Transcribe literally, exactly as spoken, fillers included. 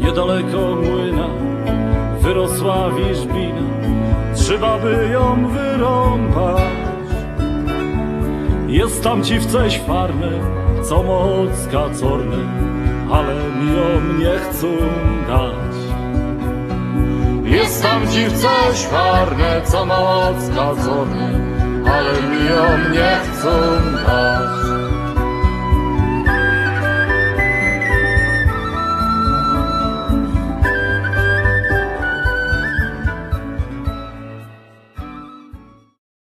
Niedaleko młyna wyrosła wierzbina, trzeba by ją wyrąbać. Jest tam dziwceś farne, co mocka corne, ale mi ją nie chcą dać. Jest tam dziwceś farne, co mocka corne, ale mi ją nie chcą dać.